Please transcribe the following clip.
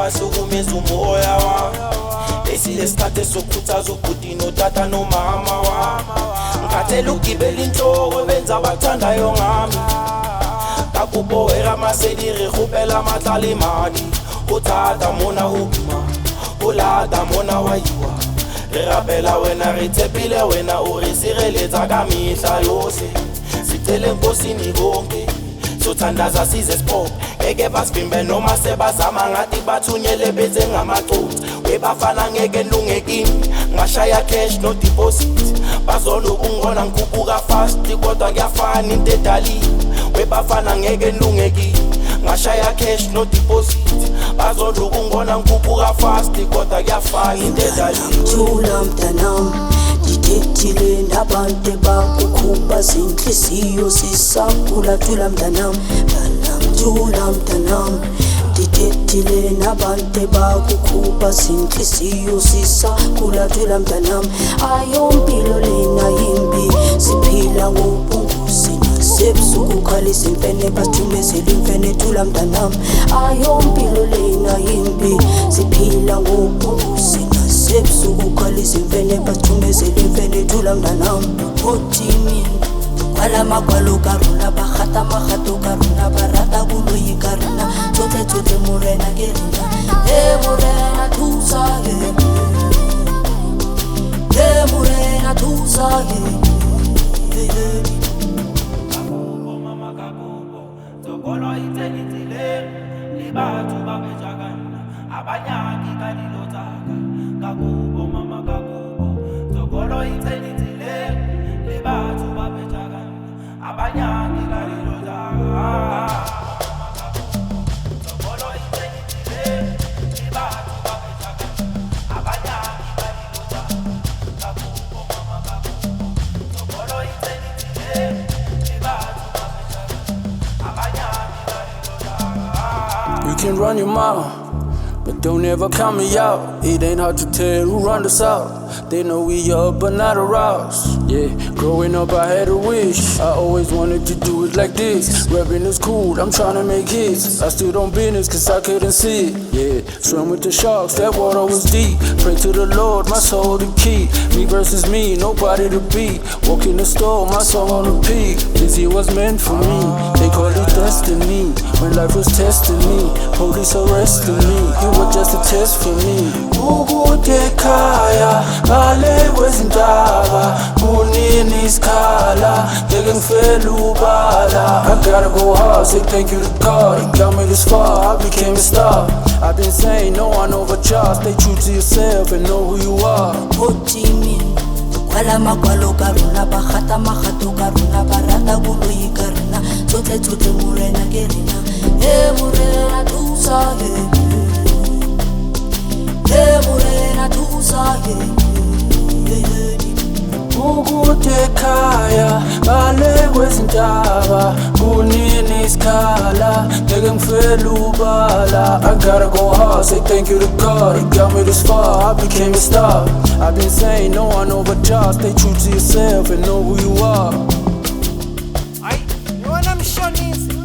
ungasukumisa umoya wami. Lesi lesikhathi sokukhuthaza ubhuti notata nomama wami. Ngikhathele ukugibela inhloko benza abathandayo ngami. Kakubo wera masediri khupela matlala imali. Utata mona huma, ulata mona waiwa. Re rapela wena re tshepile wena o re sireletsa ka mihla yohle. Sicele nkosini konke sothandaza size siphoke. Ngeke basivimbe noma sebazama ngathi bathunyele beze ngamacutha. Webafana ngeke nilungekini ngashaya cash no deposit. Bazona ukungona ngikhuphuka fast kodwa kuyafana into edalile. Webafana ngeke nilungekini ngashaya cash no deposit. Bazona ukungona ngikhuphuka fast kodwa kuyafana into edalile. Thula mntanami ngidedile nabantu bakukhupha zinhliziyo sisakula. Thula mntanami, thula mntanami ngidedile nabantu bakukhupha zinhliziyo sisakula. Thula mntanami, ayompilo lena yimbi siphila ngobungozi. Sebusuku khalisa imfene bathumezela imfene. Thula mntanami, ayompilo lena yimbi siphila ngobungozi. Sebusuku khalisa imfene bathumezela imfene. Thula mntanami, othini kwala magwalo karuna bagata magato karuna barata koloi karuna tsotle morena ke rena. Morena thusa morena thusa Tokolo itenitile libatu babejagana abanyaki kalilotaka kakubo mama kakubo. Tokolo itenitile libatu babejagana abanyaki kalilotaka. Tokolo itenitile libatu babejagana abanyaki kalilotaka kakubo mama kakubo. Tokolo itenitile libatu You can run your mouth, but don't ever count me out. It ain't hard to tell who run the south. They know we up but not aroused. Yeah, growing up I had a wish. I always wanted to do it like this. Rapping is cool, I'm trying to make hits. I stood on business cause I couldn't see it. Yeah, swim with the sharks, that water was deep. Pray to the Lord, my soul to keep. Me versus me, nobody to beat. Walk in the store, my song on repeat. This year was meant for me. They call it destiny. When life was testing me, police arresting me. You were just a test for me. Ukude khaya ngale kwezindaba kunini isikhala ngeke ngifele ubala. I gotta go hard, say thank you to God. He got me this far, I became a star. I've been saying no one overcharged. Stay true to yourself and know who you are. othini kwala magwalo karuna bagata magato karuna barata koloi karuna tsotle morena ke rena. Morena thusa morena thusa Ukude khaya ngale kwezindaba kunini isikhala ngeke ngifele ubala. I gotta go hard, say thank you to God. He got me this far, I became a star. I've been saying no one overcharged. Stay true to yourself and know who you are. Ai, yona mshonisi